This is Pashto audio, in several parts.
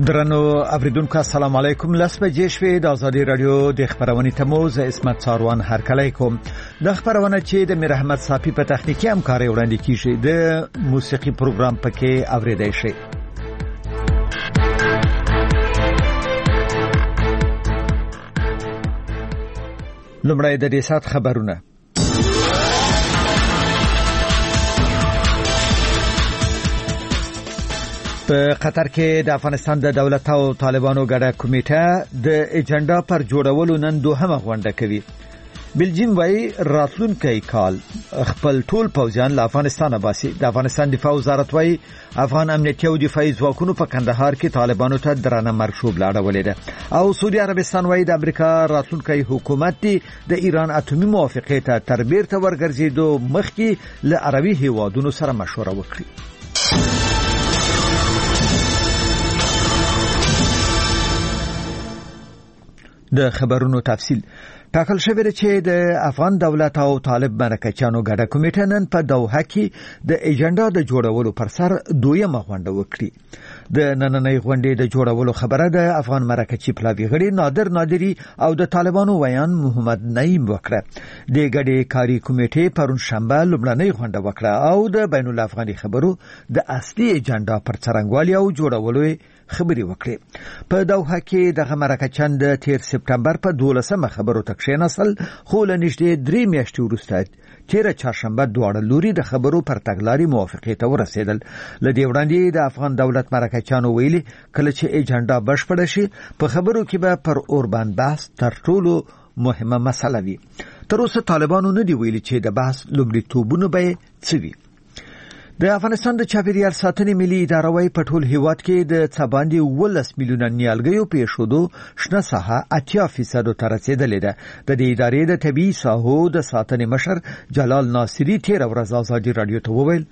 درنو اوریدونکو السلام علیکم. لس بجې شوې د ازادي رادیو د خبرونې تموز اسمت څاروان هرکلی کوم. د خبرونه چې د میر احمد صافي په تخنیکی همکاري وړاندې کیږي د موسیقي پروګرام پکې اوریدای شي. لومړی د دې سات خبرونه. په قطر کې د افغانستان د دولت او طالبانو ګډه کمیټه د اجنډا پر جوړولو نن دوهمه غونډه کوي. بلجیم وايي راتلونکي کال خپل ټول پوځیان له افغانستانه باسي. د افغانستان دفاع وزارت وايي افغان امنیتي او دفاعي ځواکونو په کندهار کې طالبانو ته درانه مرشوب لاړولې ده. او سعودي عربستان وايي د امریکا راتلونکي حکومت د ایران اتومي موافقه ته تر بیرته ورګرځېدو مخکې له عربي هیوادونو سره مشوره وکړي. د خبرونو تفصیل. ټاکل شوی دی چې د افغان دولت او طالب مرکچیانو ګډه کمیټه نن په دوحه کې د اجنډا د جوړولو پر سر دویمه غونډه وکړي. د نننۍ غونډې د جوړولو خبره د افغان مرکچی پلاوی غړي نادر نادری او د طالبانو ویان محمد نعیم وکړه. د ګډې کاری کمیټې پرون شنبه لومړنۍ غونډه وکړه او د بین الافغاني خبرو د اصلي اجنډا پر څرنګوالي او جوړولو خبري وکړي. په دوحه کې د مرکچیان د 13 سپټمبر په 12مه خبرو ته کښېناستل، خو له نږدې 3 میاشتې وروسته 13 چهارشنبه دواړه لوري د خبرو پر تګلاري موافقې ته ورسېدل. له دې وړاندې د افغان دولت مرکچیانو ویلي کله چې اجنډا بشپړه شي په خبرو کې به پر اوربان بحث تر ټولو مهمه مسله وي. تر اوسه طالبانو نه دی ویلي چې د بحث لومړیتوبونه به څه وي. د افغانستان د چاپیریال ساتنې ملي اداره وايي په ټول هیواد کې د څه باندې 12 میلیونه نیالګیو پېښېدو شنه ساحه 80% ته رسیدلې ده. د دې ادارې د طبيعي ساحو د ساتنې مشر جلال ناصری تیر ورځ ازادي رادیو ته وویل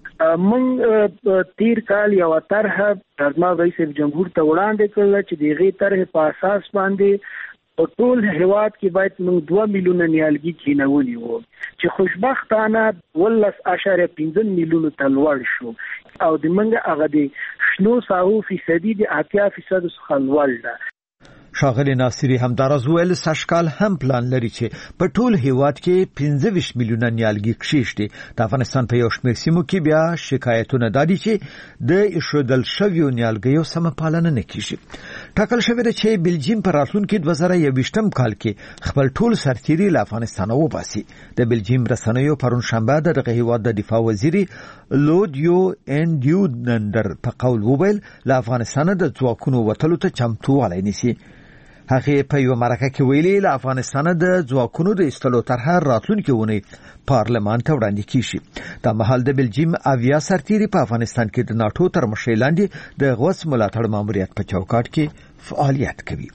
من تیر کال یو طرحه پرما رئیس جمهور ته وړاندې کړل چې دغه طرح په اساس باندې په ټول هیواد کې باید موږ 2 میلیونه نیالګي کینولي وو چې خوشبختانه 12.5 میلیونه ته لوړ شو او د منګه هغه د شنو ساحو فیصدي د 80% څخه لوړ ده. شاغلی ناصری همدارز ویل سشکال هم پلان لري چې په ټول هیواد کې 15 میلیونه نیالګي کښېږدي. د افغانستان په یو شمېر سیمو کې بیا شکایتونه دادي چې د ایښودل شویو نیالګیو سمه پالنه نه کیږي. ټاکل شوی دی چې بلجیم په راتلونکي 2021 کال کې خپل ټول سرتیري له افغانستانه وباسي. د بلجیم رسنیو پرون شنبه دغه هیواد د دفاع وزیر لودیو انډیونندر په قول وویل له افغانستانه د ځواکونو وتلو ته چمتووالی نیسي. هغه په یو مرکه کې ویلي له افغانستان د ځواکونو د ایستلو طرحه راتلونکي ونی پارلمان ته وړاندې کیږي. د مهال د بلجیم اویا سرتیري په افغانستان کې د ناتو تر مشرۍ لاندې د غوث ملاتړ ماموریت په چوکاټ کې فعالیت کوي.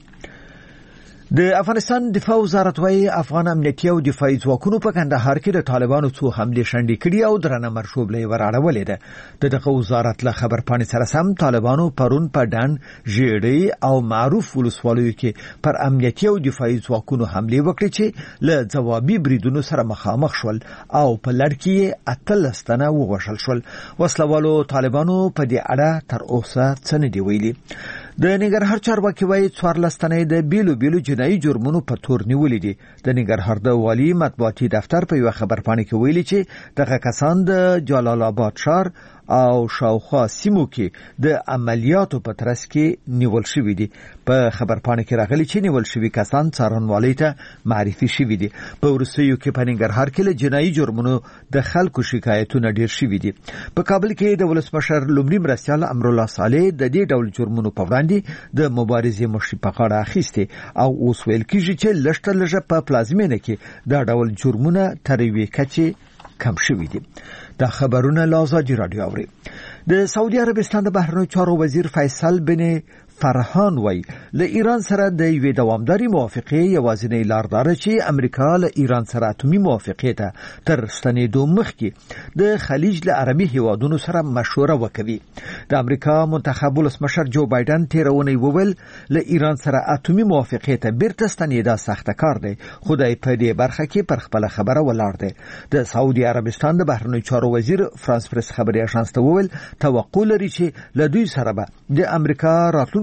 د افغانستان دفاع وزارت وايي افغان امنیتي او دفاعي ځواکونو په کندهار کې د طالبانو څو حملې شنډې کړي او درنه مرشوب لې وراړولې ده. دغه وزارت له خبر پاڼې سره سم طالبانو پرون په ډان ژیړی او معروف ولسوالیو کې پر امنیتي او دفاعي ځواکونو حملې وکړي چې له ځوابي بریدونو سره مخامخ شول او په لړ کې 18 تنه ووژل شول. وسلوالو طالبانو په دې اړه تر اوسه څه نه دی ویلي. د ننګرهار چارواکي وايي 14 تنه د بیلو جنایي جرمونو په تور نیولې دي. د ننګرهار د والي مطبوعاتي دفتر په یو خبرپاڼه کې ویلي چې دغه کسان د جلال آباد ښار او شاوخوا سیمو کې د عملیاتو په ترڅ کې نیول شوي دي. په خبرپاڼه کې راغلي چې نیول شوي کسان څارنوالۍ ته معرفي شوي دي. په وروستیو کې په ننګرهار کې له جنایي جرمونو د خلکو شکایتونه ډیر شوي دي. په کابل کې د ولسمشر لومړي مرستیال امرالله صالح د دې ډول جرمونو په وړاندې د مبارزې مشري په غاړه اخیسته او اوس ویل کېږي چې لږ په پلازمینه کې دا ډول جرمونه تر یوې کچې کم شوي دي. دا خبرونه له ازادي رادیو اوري. د سعودي عربستان د بهرنیو چارو وزیر فیصل بن فرحان وای له ایران سره د یوې دوامداري موافقې یوازینۍ لار ده چې امریکا له ایران سره اتومي موافقې ته تر ستنېدو مخکې د خلیج له عربي هیوادونو سره مشوره وکړي. د امریکا منتخب ولسمشر جو بایدن تیرونی وویل له ایران سره اتومي موافقې ته بیرته ستنېدا سخت کار دی، خو د په دې برخه کې پر خپل خبره ولاړ دی. د سعودي عربستان د بهرنیو چارو وزیر فرانس پریس خبري اژانس ته وویل توقع لري چې له دوی سره به د امریکا راتلونکي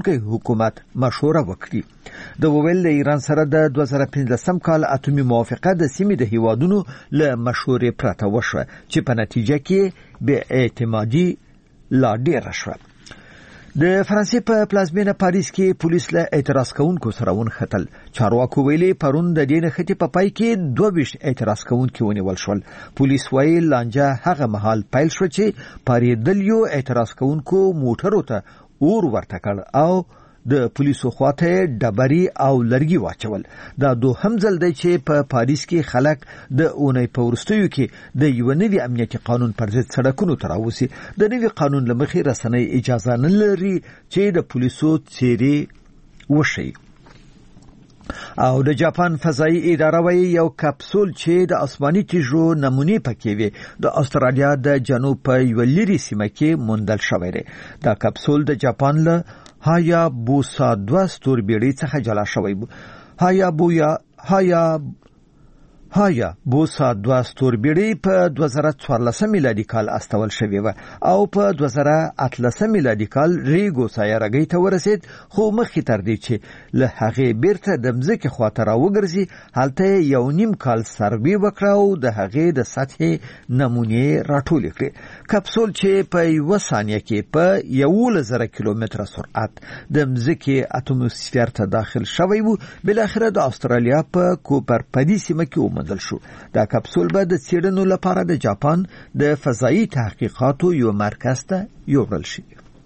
راتلونکي حکومت مشوره وکړي. د وویل د ایران سره د 2015 کال اتومي موافقه د سیمې د هیوادونو له مشورې پرته وشوه چې په نتیجه کې به اعتمادي لا ډیره شوه. د فرانسې په پلازمینه پاریس کې پولیس له اعتراض کوونکو سره ونښتل. چارواکو ویلي پرون د دې نښتې په پای کې 22 اعتراض کوونکي ونیول شول. پولیس وایي لانجه هغه مهال پیل شو چې پاریدلیو اعتراض کوونکو موټرو ته اور ورته کړ او د پولیسو خواته ډبري او لرګي واچول. دا دوهم ځل دی چې په پاریس کې خلک د اونۍ په وروستیو کې د یو نوي امنیتي قانون پر ضد سړکونو ته راوځي. د نوي قانون له مخې رسنۍ اجازه نه لري چې د پولیسو څیرې وشي. او د جاپان فضائي اداره وایي یو کپسول چې د آسماني تیږو نمونې پکې وي د استرالیا د جنوب په یو لري سیمه کې موندل شوی دی. دا کپسول د جاپان له هایابوسا 2 ستوربیړۍ څخه جلا شوی و. هایابوسا 2 ستوربیړۍ په 2014 میلادي کال استول شوی و او په 2018 میلادي کال ریګو سایارګۍ ته ورسید، خو مخکې تر دې چې له هغې بیرته د مځکې خواته راوګرځي هلته یو نیم کال سروې وکړه او د هغې د سطحې نمونې راټولې کړې. کپسول چې په 1 ثانیه کې په 11,000 کیلومتره سرعت د مځکې اتموسفیر ته داخل شوی و، بالاخره د استرالیا په کوپرپدی سیمه کې وموندل شو. دا کپسول به د څېړنو لپاره د جاپان د فضایي تحقیقاتو یو مرکز ته یوړل شي.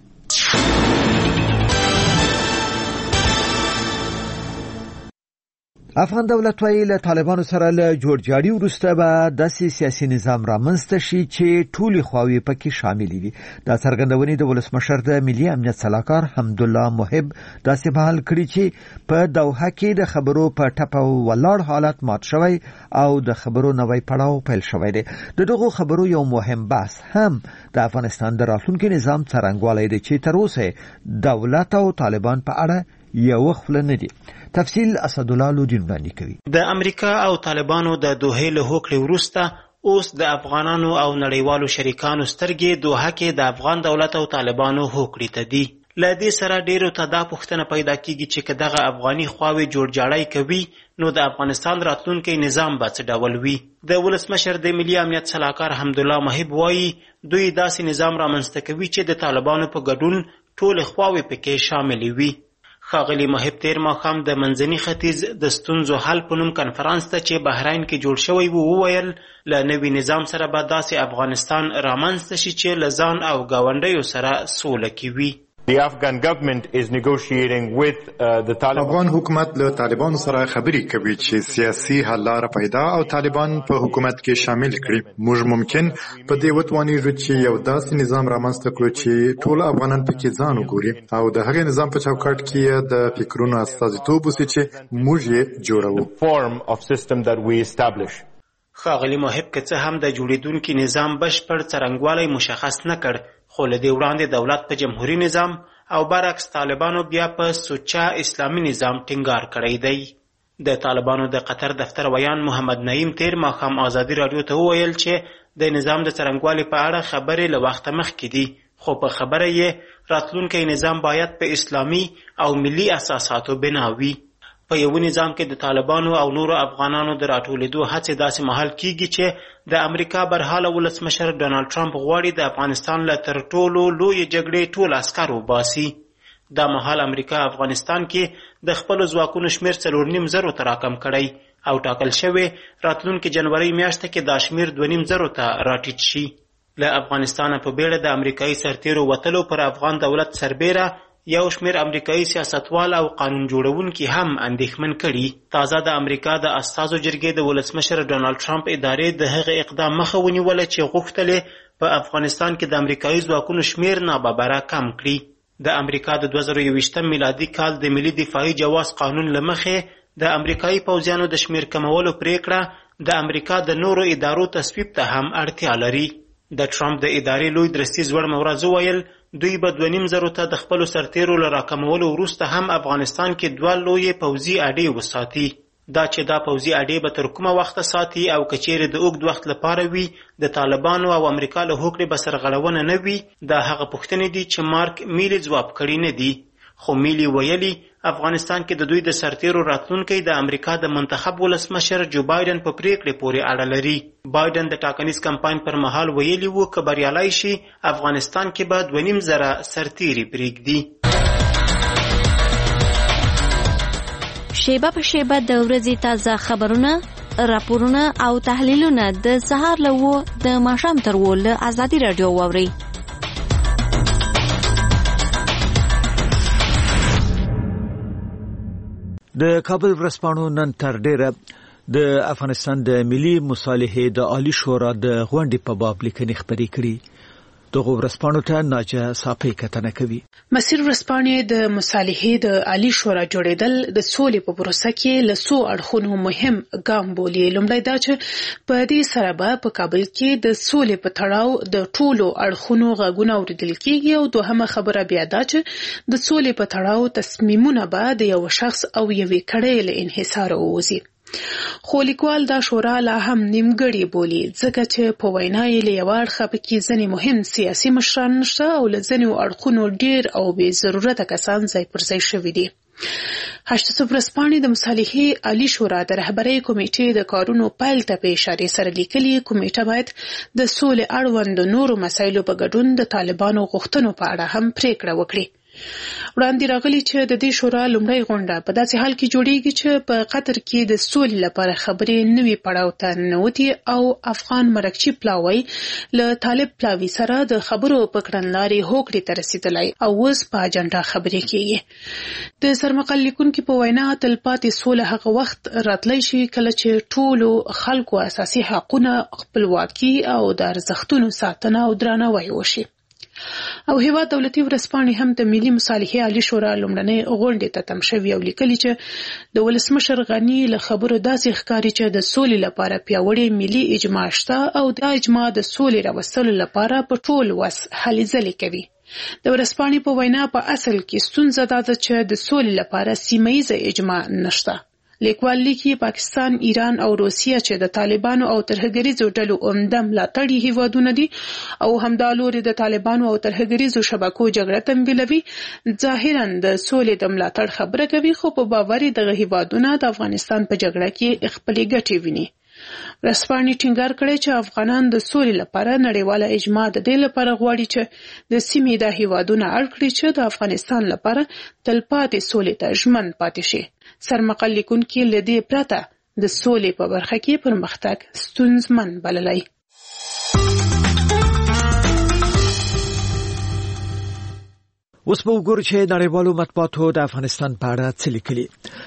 افغان دولت وایي له طالبانو سره له جوړجاړي وروسته به داسې سیاسي نظام رامنځته شي چې ټولې خواوې پکې شاملې وي. دا څرګندونې د ولسمشر د ملي امنیت سلاکار حمدالله محب داسې بحال کړي چې په دوحه کې د خبرو په ټپه ولاړ حالت مات شوی او د خبرو نوی پړاو پیل شوی دی. د دغو خبرو یو مهم بحث هم د افغانستان د راتلونکي نظام څرنګوالی دی چې تر اوسه دولت او طالبان په اړه یو خپل نه دي. تفصیل اسدالله لودین وړاندې کوي. د امریکا او طالبانو د دوحې له هوکړې وروسته اوس د افغانانو او نړیوالو شریکانو سترګې دوحه کې د افغان دولت او طالبانو هوکړې ته دي. له دې سره ډیرو ته دا پوښتنه پیدا کیږي چې که دغه افغاني خواوې جوړجاړی کوي نو د افغانستان راتلونکی نظام به څه ډول وي. د ولسمشر د ملي امنیت سلاکار حمدالله محب وایي دوی داسې نظام رامنځته کوي چې د طالبانو په ګډون ټولې خواوې پکې شاملې وي. ښاغلي محب تیر ماښام د منځني ختیځ د ستونزو حل په نوم کنفرانس ته چې بحرین کې جوړ شوی و وویل له نوي نظام سره به داسې افغانستان رامنځته شي چې له ځان او ګاونډیو سره سوله کې وي. The Afghan government is negotiating with the Taliban. افغان حکومت له طالبان سره خبرې کوي چې سیاسي حل لاره پیدا او طالبان په حکومت کې شامل کړي. موږ ممکن په دې وتوانیږو چې یو داسې نظام رامنځته کړو چې ټول افغانان پکې ځان وګوري او د هغې نظام په چوکاټ کې د فکرونو استازیتوب وشي چې موږ یې جوړوو. The form of system that we establish. ښاغلي محب که څه هم د جوړېدونکي نظام بشپړ څرنګوالی مشخص نه کړ، خو له دې وړاندې دولت په جمهوري نظام او برعکس طالبانو بیا په سوچه اسلامي نظام ټینګار کړی دی. د طالبانو د قطر دفتر ویان محمد نعیم تیر ماښام ازادي راډیو ته وویل چې د نظام د څرنګوالي په اړه خبرې له وخته مخکې دي، خو په خبره یې راتلونکی نظام باید په اسلامي او ملي اساساتو بنا وي. په یو نظام کې د طالبانو او نورو افغانانو د راټولېدو هڅې داسې مهال کیږي چې د امریکا برحاله ولسمشر ډونالډ ټرمپ غواړي د افغانستان له تر ټولو لویې جګړې ټول عسکر وباسي. دا مهال امریکا افغانستان کې د خپلو ځواکونو شمېر 4.5 ته راکم کړی او ټاکل شوی راتلونکي جنوري میاشته کې دا شمېر 2.5 ته راټیټ شي. له افغانستانه په بیړه د امریکایي سرتیرو وتلو پر افغان دولت سربیره یو شمېر امریکایي سیاستوال او قانون جوړونکي هم اندېښمن کړي. تازه د امریکا د استازو جرګې د ولسمشر ډونالډ ټرمپ ادارې د هغه اقدام مخه ونیوله چې غوښتل په افغانستان کې د امریکایي ځواکونو شمېر ناببره کم کړي. د امریکا د 2021 میلادي کال د ملي دفاعي جواز قانون له مخې د امریکایي پوځیانو د شمېر کمولو پریکړه د امریکا د نورو ادارو تصویب ته هم اړتیا لري. د ټرمپ د ادارې لوی درستیز وړ مورز وویل دوی به 2.5 ته د خپلو سرتیرو له راکمولو وروسته هم افغانستان کې 2 لویې پوځي اډې وساتي. دا چې دا پوځي اډې به تر کومه وخته ساتي او که چیرې د اوږد وخت لپاره وي د طالبانو او امریکا له هوکړې به سرغړونه نه وي، دا هغه پوښتنې دي چې مارک میلي ځواب کړي نه دي. خو میلی ویلي افغانستان کې د دوی د سرتیرو راتلونکی د امریکا د منتخب ولسمشر جو بایدن په پریکړې پورې اړه لري. بایدن د ټاکنیز کمپاین پر مهال ویلي وو که بریالی شي افغانستان کې به 2.5 سرتیري پرېږدي. شیبه په شیبه د ورځې تازه خبرونه، راپورونه او تحلیلونه د سهار له 9 د ماښام تر 10 له ازادي راډیو واورئ. د کابل ورځپاڼو نن تر ډیره د افغانستان د ملي مصالحې د عالی شورا د غونډې په باب لیکنې خپرې کړي. دغه ورځپاڼو ته ناجه صافی کتنه کوي. مسیر ورځپاڼې د مصالحې د عالی شورا جوړېدل د سولې په پروسه کې له څو اړخونو مهم ګام بولي. لومړی دا چې په دې سره به په کابل کې د سولې په تړاو د ټولو اړخونو غږونه اوریدل کېږي، او دوهمه خبره بیا دا چې د سولې په تړاو تصمیمونه به د یو شخص او یوې کړۍ له انحصار ووځي. خو لیکوال دا شورا لا هم نیمګړې بولي، ځکه چې په وینا یې له یو اړخه پکې ځینې مهم سیاسي مشران نشته او له ځینې اړخونو ډېر او بې ضرورته کسان ځای پر ځای شوي دي. هشتسو ورځپاڼې د مصالحې عالی شورا د رهبرۍ کمیټې د کارونو پیل ته په اشاره سره لیکلي، کمیټه باید د سولې اړوند نورو مسایلو په ګډون د طالبانو غوښتنو په اړه هم پریکړه وکړي. وړاندې راغلي چې د دې شورا لومړی غونډه په داسې حال کې جوړیږي چې په قطر کې د سولې لپاره خبرې نوي پړاو ته ننوتي او افغان مرکچی پلاوی له طالب پلاوی سره د خبرو په کړنلارې هوکړې ته رسیدلی او اوس په اجنډا خبرې کېږي. د سرمقال لیکونکي په وینا تلپاتې سوله هغه وخت راتلی شي کله چې ټولو خلکو اساسي حقونه، خپلواکي او د ارزښتونو ساتنه او درناوی وشي. او هیواد دولتي ورځپاڼې هم د ملي مصالحې عالی شورا لومړنۍ غونډې ته تم شوي او لیکلي چې د ولسمشر غني له خبرو داسې ښکاري چې د سولې لپاره پیاوړې ملي اجماع شته او دا اجماع د سولې راوستلو لپاره په ټول وس هلې ځلې کوي. د ورځپاڼې په وینا په اصل کې ستونزه دا ده چې د سولې لپاره سیمه ییزه اجماع نشته. لیکوال لیکي پاکستان، ایران او روسیه چې د طالبانو او ترهګریزو ډلو عمده ملاتړي هیوادونه دي او همدا لوري د طالبانو او ترهګریزو شبکو جګړه تمویلوي، ظاهرا د سولې د ملاتړ خبره کوي، خو په باور دغه هیوادونه د افغانستان په جګړه کې خپلې ګټې ویني. ورځپاڼې ټینګار کړی چې افغانان د سولې لپاره نړیواله اجماع د دې لپاره غواړي چې د سیمې د هیوادونو اړ کړي چې د افغانستان لپاره تلپاتې سولې ته ژمن پاتې شي. سرمقال لیکونکي له دې پرته د سولې په برخه کې پرمختګ ستونزمن بللی. اوس به وګورو چې نړیوالو مطبوعاتو د افغانستان په اړه څه لیکلي.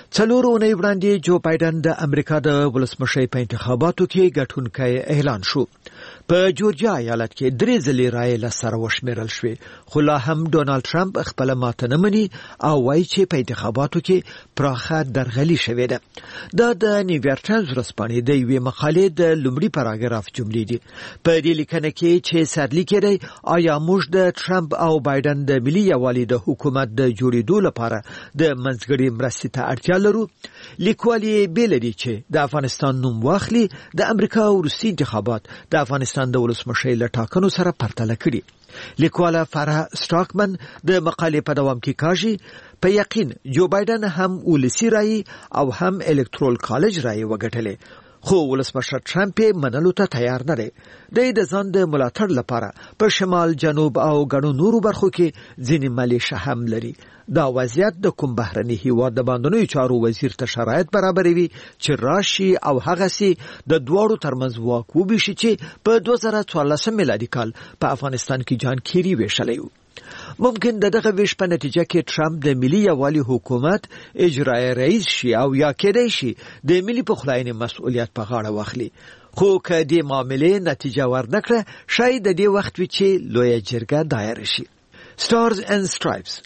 4 اونۍ وړاندې جو بایدن د امریکا د ولسمشر په انتخاباتو کې ګټونکی اعلان شو. په جورجیا ایالت کې 3 ځلې رایې له سره وشمیرل شوې، خو لا هم ډونالد ټرمپ خپل ماته نه مني او وایي چې په انتخاباتو کې پراخه درغلي شوې ده. دا د نیویارک ټایمز ورځپاڼې د یوې مقالې د لومړي پاراګراف جملې دي. په دې لیکنه کې چې سرلیکي دی، آیا موږ د ټرمپ او بایدن د ملي یووالي د حکومت د جوړېدو لپاره د منځګړي مرستې ته اړتیا لرو؟ لیکوال یې بیلري چې د افغانستان نوم واخلي د امریکا وروستي انتخابات د افغانستان د ولسمشر له ټاکنو سره پرتله کړي. لیکواله فرح سټاکمن د مقالې په دوام کې کاږي، په یقین جو بایدن هم ولسی رای او هم الکترال کالج رای وګټلې، خو ولسمشر ټرمپ منلو ته تیار نه دی. د ځان د ملاتړ لپاره په شمال، جنوب او ګڼو نورو برخو کې ځینې ملیشه هم لري. دا وضعیت د کوم بهرني هیواد د باندنوي چارو وزیر ته شرایط برابروي چې راشي او هغه سي د دوړو ترمنځ واک وبشي چې په 2014 میلادي کال په افغانستان کې جان کیری ویشلی و. ممکن دغه ویش په نتیجه کې ټرمپ د ملي یووالي حکومت اجرایی رئیس شي او یا کېدای شي د ملي پخلاینې مسؤلیت په غاړه واخلي. خو که دې معاملې نتیجه ورنکړه، شاید د دې وخت وي چې لویه جرګه دایر شي. Stars and Stripes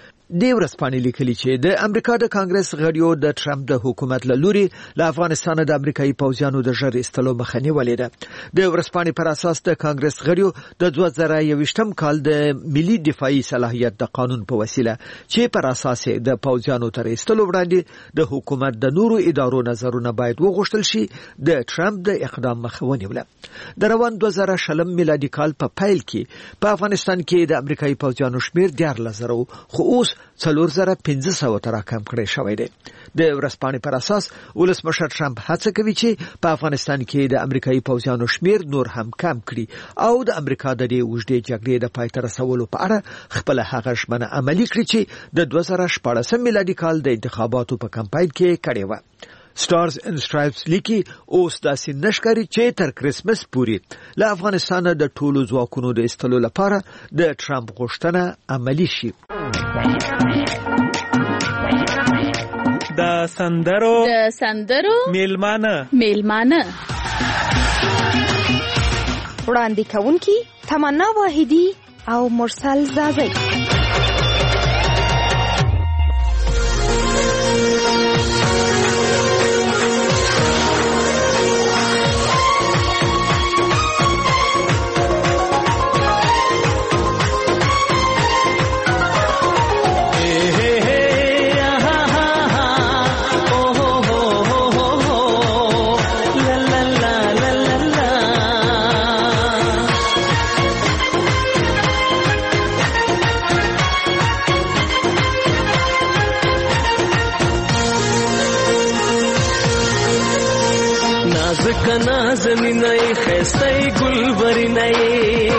د ورځپاڼې لیکلي چې د امریکا د کانګرس غړیو د ټرمپ د حکومت له لوري له افغانستان د امریکایي پوځیانو د ژر ایستلو مخه نیولې ده. د ورځپاڼې پر اساس د کانګرس غړیو د 2021 کال د ملي دفاعي صلاحیت د قانون په وسیله چې پر اساس د پوځیانو تر ایستلو وړاندې د حکومت د نورو ادارو نظرونه باید وغوښتل شي، د ټرمپ د اقدام مخه ونیوله. د روان 2020 میلادي کال په پیل کې په افغانستان کې د امریکایي پوځیانو شمیر 14,000 خو اوس 4500 ته راکم کړی شوی دی. د ورځپاڼې پر اساس ولسمشر ټرمپ هڅه کوي چې په افغانستان کې د امریکایي پوځیانو شمیر نور هم کم کړي او د امریکا د دې اوږدې جګړې د پای ته رسولو په اړه خپل هغه ژمنه عملي کړي چې د 2014 میلادي کال د انتخاباتو په کمپاین کې کړې و. Stars and Stripes لیکي اوس داسې نشکاري چې تر کرسمس پورې له افغانستان د ټولو ځواکونو د ایستلو لپاره د ټرمپ غوښتنه عملي شي. د سندرو میلمانه وړاندې کوونکي تمنا واحدي او مرسل زازی. زمینای خستای گلبرینای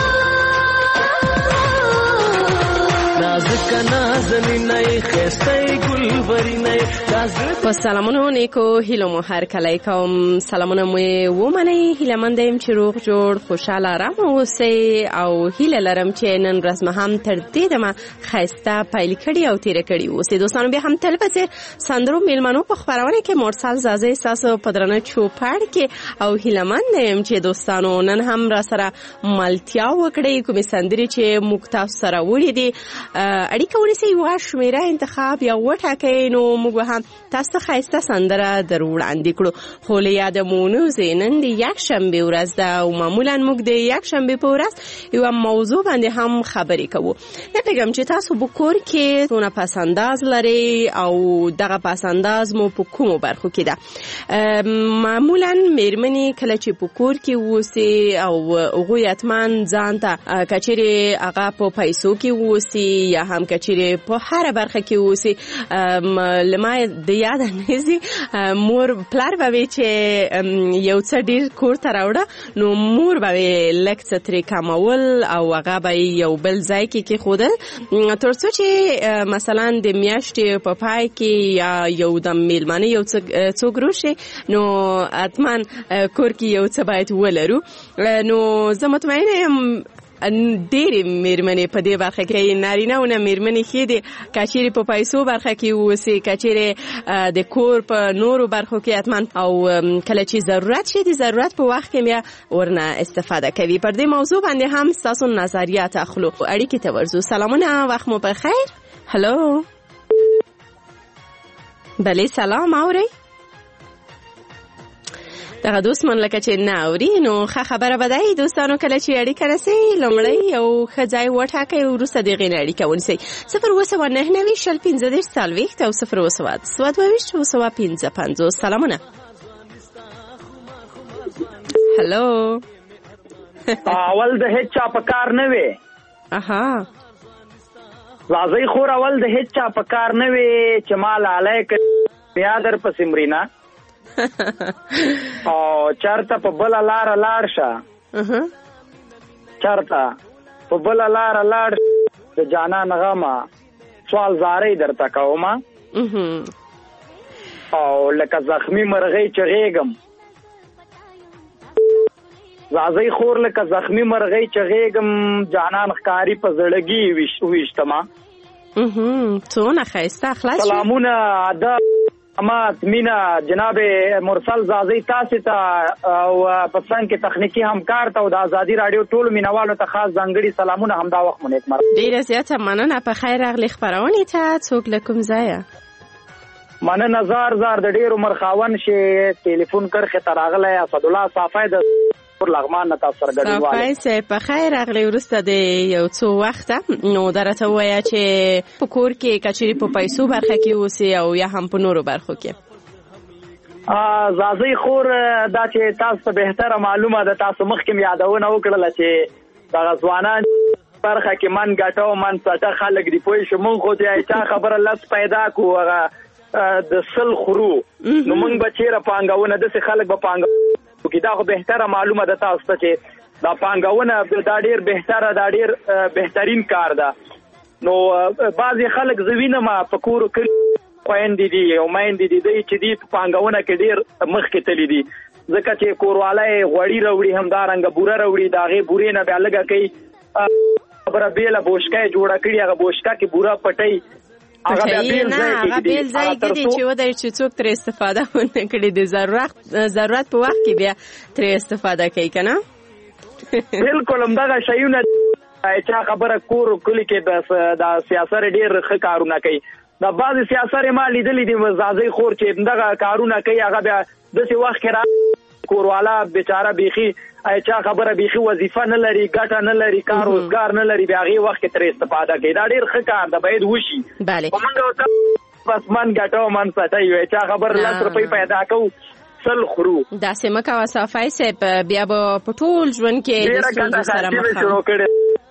نازک نازنینای خستای گلبرینای. په سلامونو نیکو هیلو مو هر کله کوم. سلامونه مو ومنئ. هیله مندم چې روغ جوړ خوشاله آرام اوسئ او هیله لرم چې نن ورځ مو هم تر دې دمه ښایسته پیل کړي او تیر کړي اوسئ. دوستانو بیا هم تل په سندرو میلمنو په خبرونه کې مرسل زازی تاسو په درنه چوپړ کې او هیله مندم چې دوستانو نن هم را سره ملتیا وکړي کومې سندرې چې موږ تاسو سره وړي دي. اړیکه ونیسئ یوه شمیره انتخاب یا وټاکئ نو موږ هم تاسو ښایسته سندره در وړاندې کړو. خو له یاده مو نوځئ نن د یکشنبې ورځ ده او معمولا موږ د یکشنبې په ورځ یوه موضوع باندې هم خبرې کوو. نه پوهېږم چې تاسو په کور کې څونه پسنداز لرئ او دغه پسنداز مو په کومو برخو کې ده. معمولا مېرمنې کله چې په کور کې اوسي او هغوی حتما ځان ته که چیرې هغه په پیسو کې اوسي یا هم که چیرې په هره برخه کې اوسي لما د یاد نهزي مور پلار به وي چې یو څه ډیر کور ته راوړه نو مور به لږ څه ترې کمول او هغه به یو بل ځای کې کېښودل تر څو چې مثلا د میاشتې په پای کې یا یو د میلمانه یو څوک روشي نو حتما کور کې یو څه باید ولرو. نو زه مطمئنه یم ډېرې مېرمنې په دې برخه کې نارینه او نه مېرمنې ښې دي که چیرې په پیسو برخه کې اوسي که چیرې د کور په نورو برخو کې حتما او کله چې ضرورت شي د ضرورت په وخت کې بیا ورنه استفاده کوي. پر دې موضوع باندې هم ستاسو نظریات اخلو. اړیکې ته ورځو. سلامونه وخت مو بخیر. هلو بله سلام اورئ دغه دوست من لکه چې نه اوري نو ښه خبره به دی دوستانو کله چې اړیکه رسئ لومړی یو ښه ځای وټاکئ وروسته د هغې نه اړیکه ونیسئ. 02990 او 022 سلامونه. هلو اول د هیڅ چا په کار نه وي. اها راځئ خور اول د هیڅ چا په کار نه وي چې مال علیک بیا در پسې مرینا او چرته په بل لار لاړ شه چرته په بل لار لاړ د جانان غما سوال زارې درته کوم او لکه زخمی مرغۍ چغېږم راځئ خور لکه زخمی مرغۍ چغېږم جانان ښکاري په زړګي ویشتما. څونه ښایسته خلاص سلامونه ادب امات مینا جناب مرسل زازی تاسو ته او په څنګه کې تخنیکی همکار ته او د ازادي رادیو ټولو مینوالو ته خاص ځانګړي سلامونه همدا وخت مونږ مرسته. ډیره زیاته مننه. په خیر راغلی خبرونه ته څوک لکم ځای مننه زار د ډیرو مرخاون شي ټلیفون کرخه تراغله اسد الله صافای د پر لغمان نه تاسو سره ګډون صافای سه په خیر راغلی ورسته د یو څو وخت نو درته وایا چې په کور کې کچری په پیسو برخه کې اوسي او یا هم په نورو برخو کې زازی خور دا چې تاسو ته بهتره معلومه ده تاسو مخکې یادونه وکړله چې د غزوانان برخه کې من ګټو من ساته خلک دی پوه شو مونږ خو دې چا خبره لس پیدا کو هغه د سل خرو نو مونږ به چیرې پانګونه داسې خلک به پانګونه کوي دا خو بهتره معلومه ده تاسو ته چې دا پانګونه دا ډیر بهتره دا ډیر بهترین کار ده نو بعضې خلک زه وینم په کورو کې خویندې دي او میندې دي دوی چې دي په پانګونه کې ډیر مخکې تللي دي ځکه چې کوروالی غوړي راوړي همدارنګه بوره راوړي د هغې بورې نه بیا لږه کوي خبره بیله بوشکه یې جوړه کړي هغه بوشکه کې بوره پټوي هغه بیل ځای کې دي چې ودی چې څوک ترې استفاده ونه کړي د ضرورت په وخت کې بیا ترې استفاده کوي که نه بلکل همدغه شیونه چا خبره کور کلي کې د سیاست ډېر ښه کارونه کوي دا بعضې سیاست ما لیدلی دي زازۍ خور چې همدغه کارونه کوي هغه بیا داسې وخت کې را کوروالا بیچاره بیخي چا خبره بیخي وظیفه نه لري ګټه نه لري کار روزګار نه لري بیا هغې وخت کې ترې استفاده کوي دا ډېر ښه کار ده باید وشي بس من ګټو من سټی وی چا خبر 10 روپۍ پیدا کوو سل خرو داسې مه کوه صافی صاحب بیا به په ټول ژوند کې د ستونزو سره مخامخ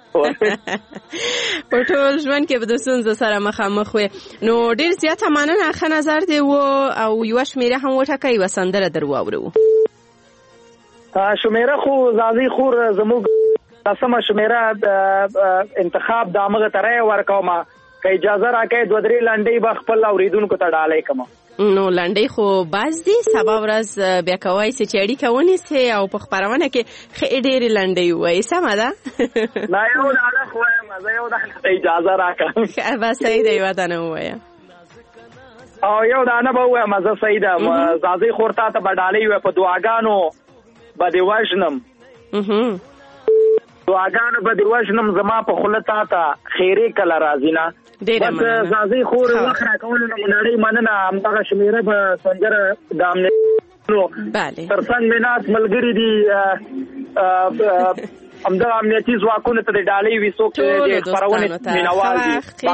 په ټول ژوند کې به د ستونزو سره مخامخ وې نو ډېر زیاته مننه ښه نظر دی و او یوه شمېره هم وټاکئ یوه سندره در واورو شمېره خو زازۍ خور زموږ لسمه شمېره انتخاب د همغه ته رایه ورکومه که اجازه راکړئ 2-3 لنډۍ به خپل اورېدونکو ته ډالۍ کړم نو لنډۍ خو باز دي سبا ورځ بیا کوای سي چې اړیکه ونیسئ او په خپرونه کې ښې ډېرې لنډۍ ووایي سمه ده نه یو دانه خو وایم زه یو دانه اجازه راکړه بس صحیح ده یوه دانه ووایه او یو دانه به ووایم زه صحیح ده زازۍ خور تا ته به ډالۍ ووایه په دعاګانو به دې وژنم دعاګانو به دې وژنم زما په خوله تا ته خیرې کله راځي نه بس زازۍ خور وخت راکولو نه نړۍ مننه همدغه شمېره به سندره د امنیت تر څنګ مې ناست ملګري دي همدغه امنیتي ځواکونو ته د ډالۍ وي څوک د خپرونې مینوال دي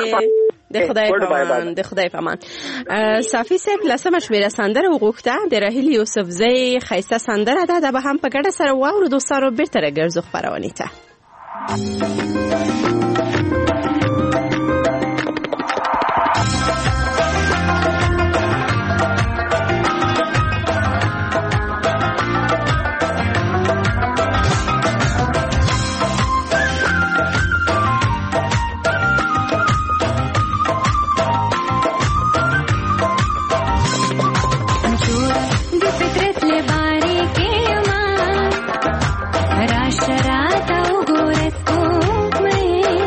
باقي د خدای په امان صافي صاحب لسمه شمېره سندره وغوښته د راهیل یوسفزۍ ښایسته سندره ده دا به هم په ګډه سره واورو دوستانو بېرته راګرځو خپرونې ته شرات او ګورت کو مې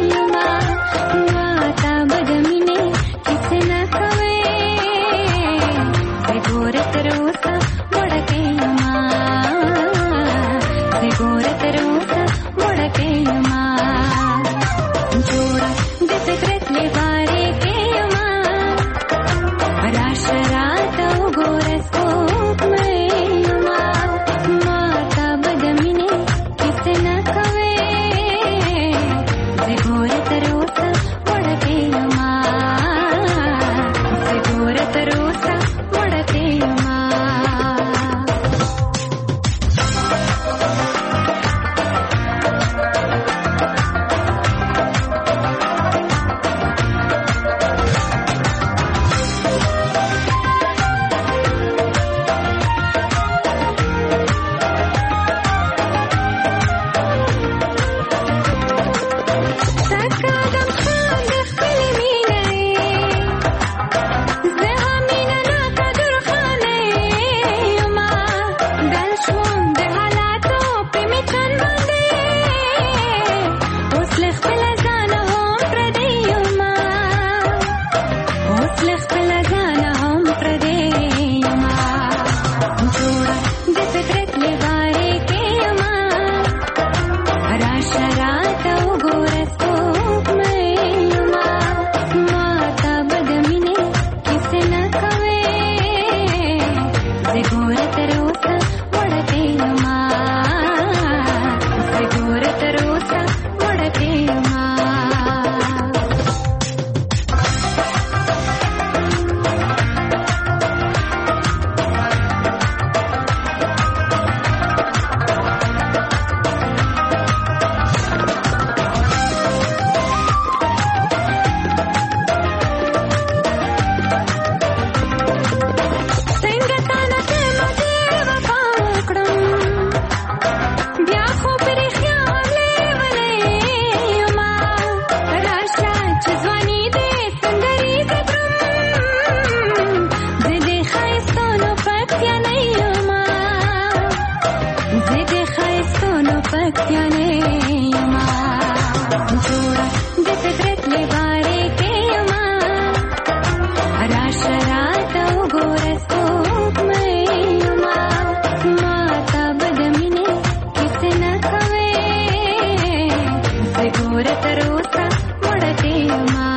پکتیا نه یما جوړه د فطرت لباره کې یما راش رات وګوره څوک مې یما ما تا بدمینه کیسه نه کوي زګوره تر اوسه وړته یما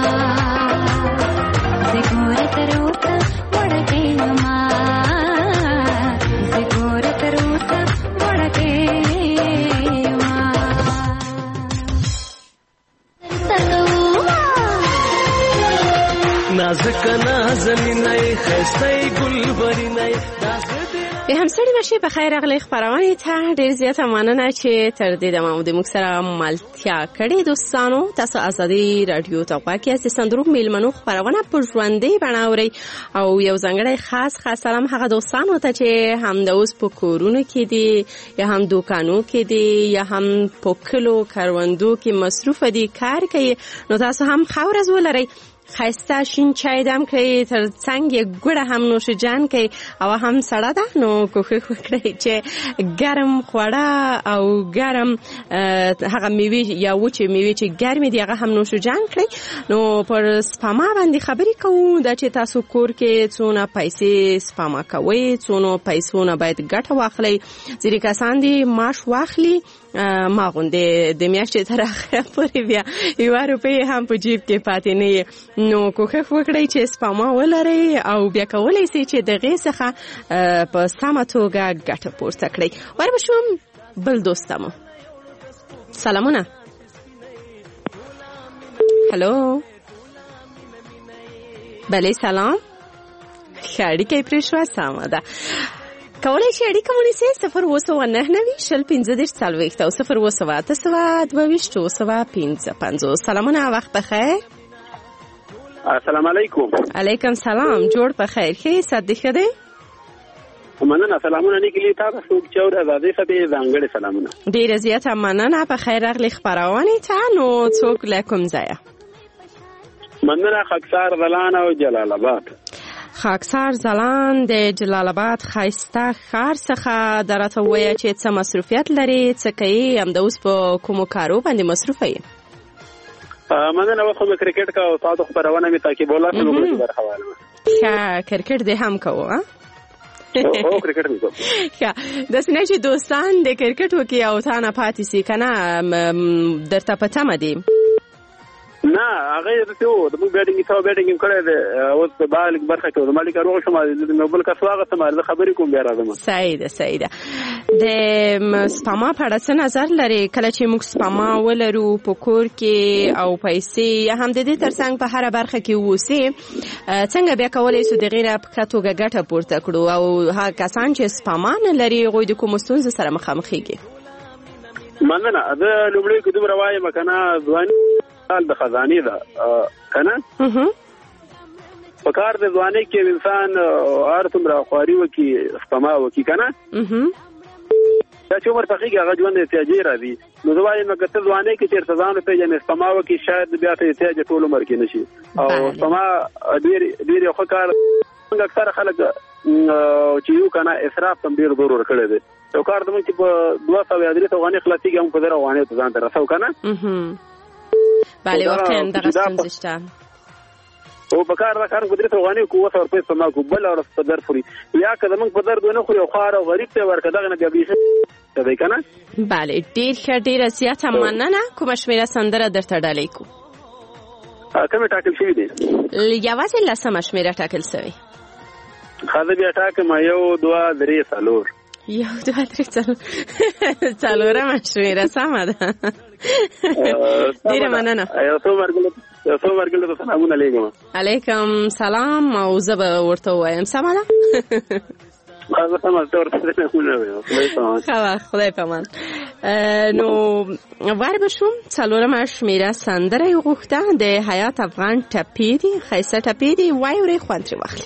زګوره تر اوسه وړته یما زګوره تر اوسه وړته نازک نازنینه خسته ګلبرینه به همسړي مشه په خیر اغلی خبرونه ته ډیر زیاته مننه چې تر دې دمه د موږ سره ملتیا کړې دوستانو. تاسو ازادي رادیو ته پاکي از صندوق میلمنو خبرونه په ژوندۍ بڼاوري او یو ځنګړی خاص سلام هغه دوستانو ته چې هم د اوس په کورونو کې دي یا هم دوکانو کې دي یا هم په کلو کاروندو کې مصروف دي کار کوي. نو تاسو هم خورز ولرئ خسته شین چای دم کوي تر څنګ ګوړه هم نوش جان کوي او هم سړه ده. نو کوښښ وکړئ چې ګرم خواړه او ګرم هغه میوه یا وچې میوه چې ګرمې دي هغه هم نوش جان کړئ. نو پر سپما باندې خبرې کوو دا چې تاسو کور کې څونه پیسې سپما کوئ څونه پیسونه باید ګټه واخلئ. ځینې کسان دي معاش واخلي ما غوندې د میاشتې تر اخره پورې بیا 1 روپۍ هم په جیب کې پاتې نه. نو کوښښ وکړئ چې سپما ولرئ او بیا کولی شئ چې د هغې څخه په سمه توګه ګټه پورته کړئ. وربشوم بل دوستمو سلامونه. هلو بله سلام. ښه اړیکه یې پرې شوه سمه ده. کولای شي اړیکه مو نیسئ 029 سلامونه وخت بخیر. السلام علیکم. علیکم سلام. جوړ په خیر. ښه صد ښه دی. مننه. سلامونه نیکلی تاسو څوک چور آزادې ته ځانګړي سلامونه. ډیره زیاته مننه. په خیر اغلی خبرونه ته نو څوک لکم ځای. مننه. خاکسار زلان او جلال آباد. خاکسار زلان د جلال آباد خایسته ښار څخه درته وایي چې څه مصروفیت لري څه کوي هم د اوس په کومو کارو باندې مصروفه یې. مننه. وخت مې کرکټ کا او تاسو خبرونه مې تعقیبوله څه وګورئ برخواله. ښه کرکټ دې هم کوو ها. او کرکټ مې کوو. ښه د سینې چې دوستان د کرکټ وکي او تا نه پاتې سي کنه درته پته مدي. نه هغه ته د موږ بیټینګ ته بیټینګ کړی دی اوس په بالغ برخه کې د مالک روغ شوم نو بل کا سواغه ته مارزه خبرې کوم بیا راځم. صحیح ده صحیح ده. د سپما په اړه څه نظر لري کله چې موږ سپما ولرو په کور کې او پیسې هم د دې ترڅنګ په هر برخه کې ووسي څنګه بیا کولای شو د غیر په توګه ګټه پورته کړو او هغه کسان چې سپما نه لري غوي د کوم ستونزې سره مخامخ کیږي. مننه. دا لومړی کوم روایت مکنه ځواني د خزانه ده کنه په کار د ځواني کې انسان ارتم را خواري وکي سپما وکي کنه دا چې عمر تخیږي هغه ژوند احتیاجي راځي. نو دوی نو کته ځواني کې چې ځان په جن سپما وکي شاید بیا ته احتیاج ټول عمر کې نشي او سپما ډیر خو کار څنګه اکثر خلک چې یو کنه اسراف تم ډیر ضرور کړی دی. یو کار دمو چې په 200 یا 300 غانې خلاصيږي هم په دره غانې ته ځان درسو کنه. بله واقعا دغه ستونزه شته. او په کار راکار کو درته غانې کو وسه ورپې سما کو بل اور په در فوري یا کله موږ په درد نه خو یو خار او غریب ته ورکه دغه نه بیا به څه دی کنه. بله ډیر ښه ډیر زیاته مننه. کوم شمیره سندره درته ډالۍ کو کومه ټاکل شوی دی؟ یوازې لسمه شمیره ټاکل شوی. خاله بیا ټاکه ما 1 2 3 4 1 2 3 4 شمیره سمه ده. ډیره مننه. یو څو مرګله سلامونه علیکم. علیکم سلام او زه به ورته وایم سمه ده. خدای پامان. نو وربشوم څلورمه شمیره سندره یې غوښته د حیات افغان ټپې دي ښایسته ټپې دي وایي ورې خوند ترې واخلي.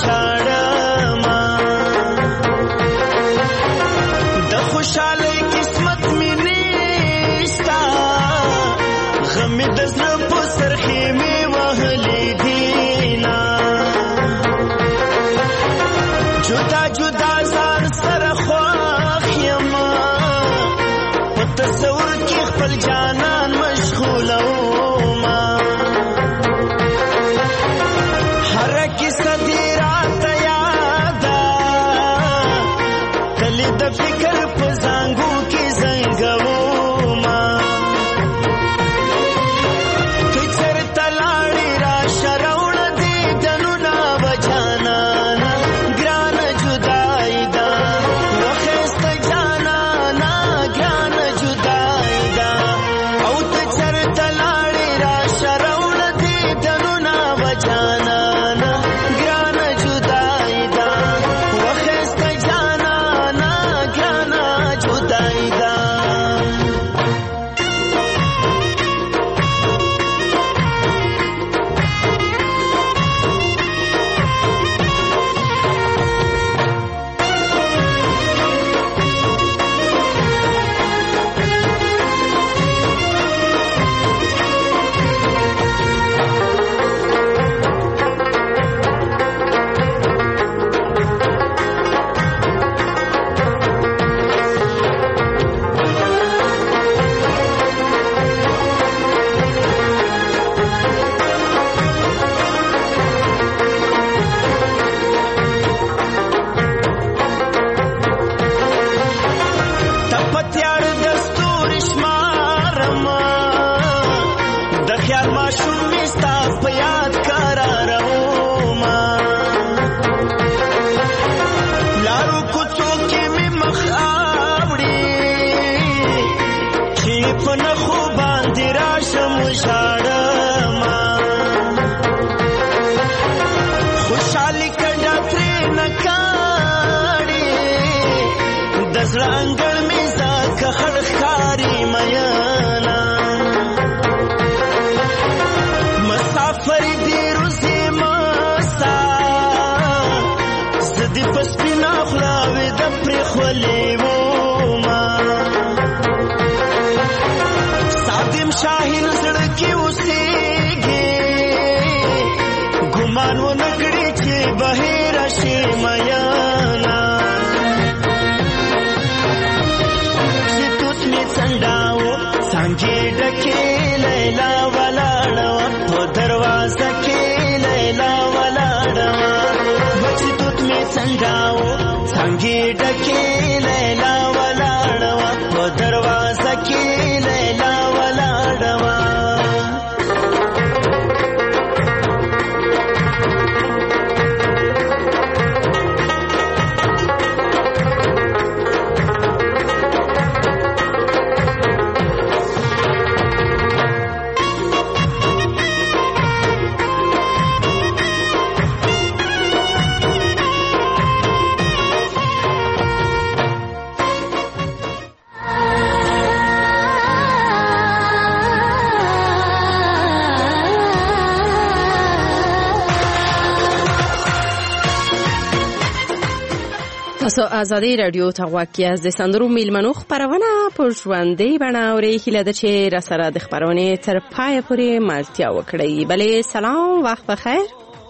ژاړم د خوشحالۍ قسمت مې نشته غم مې د زړه په سرخې مې وهلې دینه جدا جدا ځان سره خوښ یم په تصور کې خپل جانان مشغولوم هره کیسه دې راته یاده کلي د فکر په زانګو کې زنګوم که چېرته لاړې راشه راوړه دې دنونه به جانانه ګرانه جدایي ده وښایسته جانانه ګرانه جدایي ده او ته چېرته لاړې راشه راوړه دې دنونه به جانانه ګرانه جدایي ده وښایسته جانانه ګرانه جدایي ده تپتیار د ستوري شمارم د خیال ماشوم مې ستا په یاد قراروم لارو کوڅو کې مې مخ اوړي چې په نښو باندې راشم ژاړم خوشحالي کډه ترې نه کاړي د زړه انګړ مې ځکه خړ ښکاري میینه مسافر دې روزي مستا زه دې په سپینه خوله ویده پرېښولې ومه سادم شاهین زړه کې اوسېږي ګمان ونه کړي چې بهیره شي میینه څانګې ډکې لیلا ولاړه وه په دروازه کې لیلا ولاړه وه بچ توت مې څنډه و څانګې ډکې لیلا ولاړه وه په دروازه کې لیلا ولاړه وه تاسو ازادي رادیو ته غواړئ از د سندرو میلمنو خبرونه په ژوندۍ بڼه اورئ هیله ده چې را سره د خبرونې تر پایه پورې ملتیا وکړئ بلې سلام وخت بخیر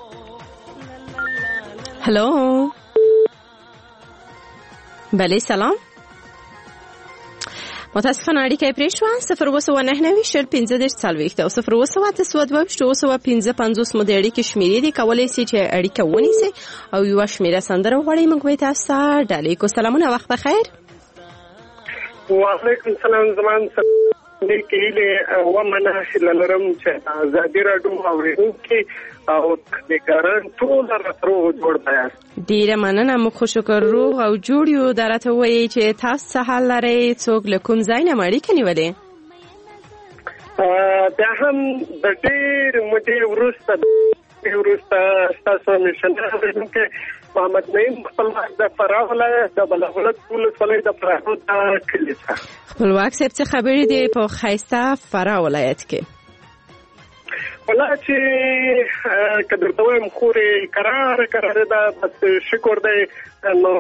هلو بلې سلام متاسفانه اړیکه پرې شوه 029901540 او 029221550 مو د اړیکې شمیرې دي کولی سي چې اړیکه ونیسي او یوه شمیره سندره وغواړئ موږ به تاسو ته ډالۍ کوو سلامونه وخت بخیر وعلیکم السلام زمان نیکې هیلې ومنه هیله لرم چې ازادي راډیو اورېدونکي او تخنیکران ټول راته روغ جوړ بیاست ډیره مننه موږ خو شکر روغ او جوړ یو درته وایي چې تاسو څه حال لرئ څوک له کوم ځای نه اړیکه نیولې بیا هم د ډېر مودې وروسته ستاسو مشنه اورېدونکي محمد نعیم خپلواک د فراه ولایت د بلغلط ولسوالۍ د فراه د کلي څخه خپلواک صاحب څه خبرې دي په ښایسته فراه ولایت کې ولا چې کدر ته وایم خورې قرار ده بس شکر دی نو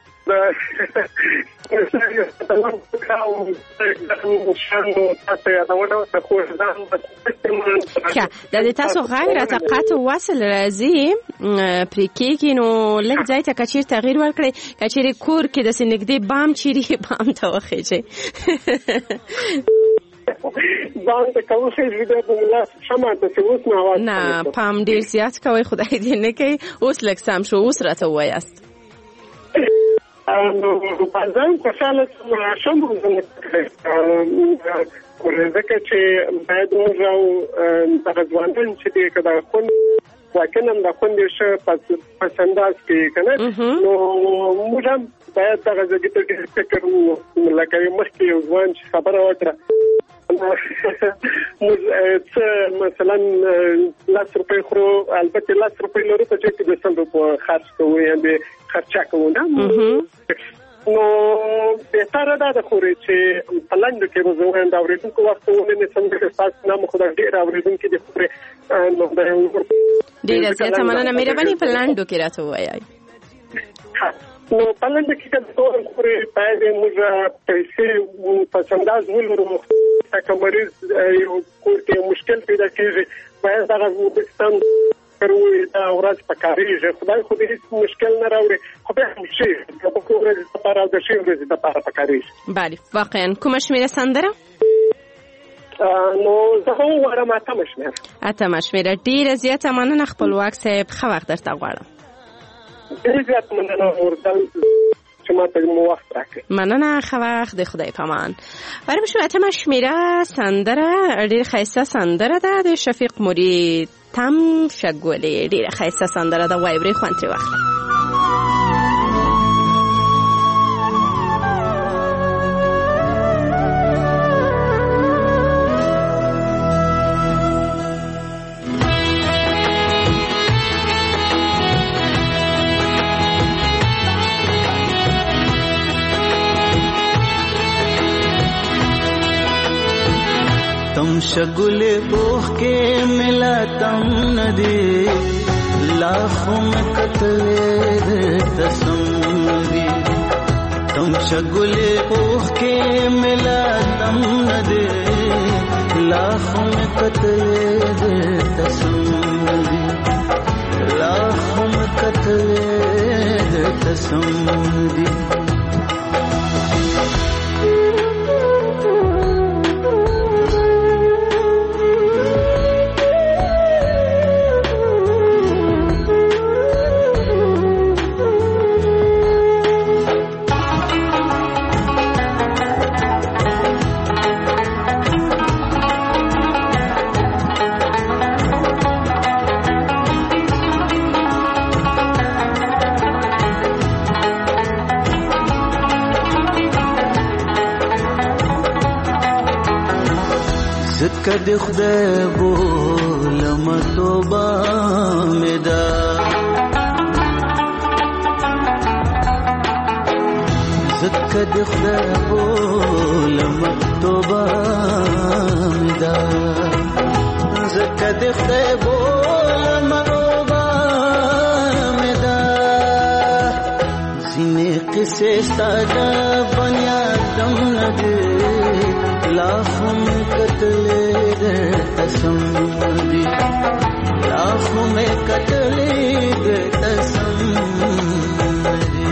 د دې تاسو غږ راته قطع وصل راځي پرې کېږي نو لږ ځای ته که چیرې تغییر ورکړئ که چیرې کور کې داسې نږدې بام چیرې بام ته وخیژئ نه پام ډیر زیات کوئ خدای دې نه کوي اوس لږ سم شو اوس راته ووایاست ځان خوشحاله شم ځکه چې باید موږ او دغه ځوانان چې دی که دغه خوند واقعا هم د خوندې ښه پس انداز کوي که نه نو موږ هم باید دغه ځګي ته ډېر فکر لکه مخکې یو ځوان چې خبره وکړه موږ څه مثلا 10 روپۍ خورو البته 10 روپۍ لرو په جیب کې د 100 روپو خرڅ کوو یا د خرچه کوو نه نو بهتره ده د خورې چې په لنډو کې روزوان د اورېدونکو وخت ولې څنګه تاسو نام خو د ډېر اورېدونکو د خورې نو د ډېر زیاته مننه مهرباني په لنډو کې راته وایي نو په لنډو کې د خورې باید موږ پیسې په انداز ولرو که مریض یو کور کې مشکل پیدا کېږي باید دغه وبستان کروي دا ورځ پکارېږي خدای خو دې هیڅ مشکل نه راوړي خو بیا هم شي د پکو ورځې دپاره او د ښې ورځې دپاره پکارېږي بله واقعا کومه شمېره سندره نو زه هم غواړم اتمه شمېره ډېره زیاته مننه خپلواک صاحب ښه وخت درته غواړم ډېر زیات مننه ورته چې ماته مو وخت راکړئ مننه ښه وخت د خدای په امان برای شما اتمه شمېره سندره ډېر ښایسته سندره ده د شفیق مرید تم شګولې ډېره ښایسته سندره ده وایي برې خوند ترې واخله تم شگلے اوہ کے ملا تم ندی لاکھوں میں قتل تسمری تم شگلے اوہ کے ملا تم ندی لاکھوں میں قتل تسمری لاکھوں میں قتل تسمری کدی خدای بولم توبه مې ده زکه د خدای بولم توبه مې ده زکه د خدای بولم توبه مې ده ځینې قصې ستا د بنیادم نه دي لاکھوں میں قتل تسمری لاکھوں میں قتل تسمری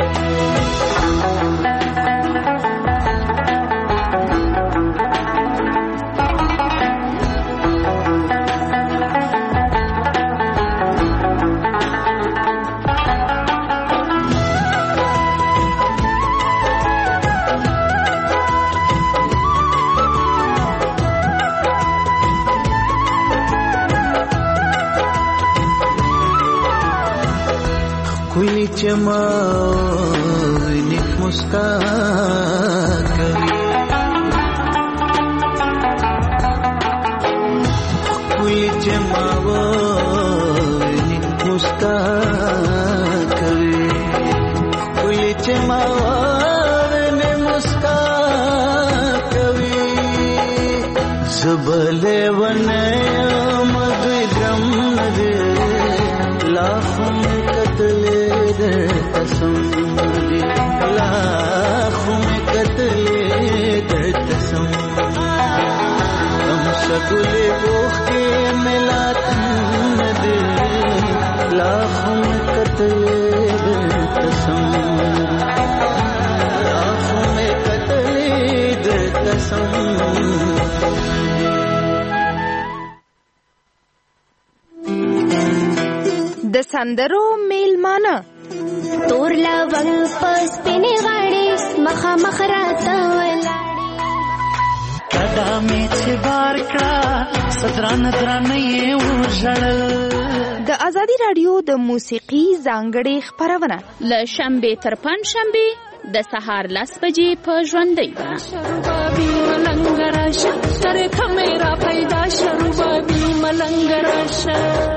کوئی چماوینی مسکا کری کوئی چماوینی مسکا کری کوئی چماوینی مسکا کری زبلے ونه ندی لا خم کتلې درته سم دی لا خم کتلې درته سم هم شګلې وختې ملات ندی لا خم کتلې درته سم لا خم کتلې درته سم د سندرو میلمانه تور لونګ پس پینې غاړي مخامخ راته ولاړې کدا می چې بار کړه صدران درانه یې وژړل د ازادي رادیو د موسیقي ځانګړې خپرونه له شنبې تر پنځشنبې د سهار 10 بجې په ژوندۍ بڼه شروبابي ملنګ راشه تر کمرا پیدا شروبابي ملنګ راشه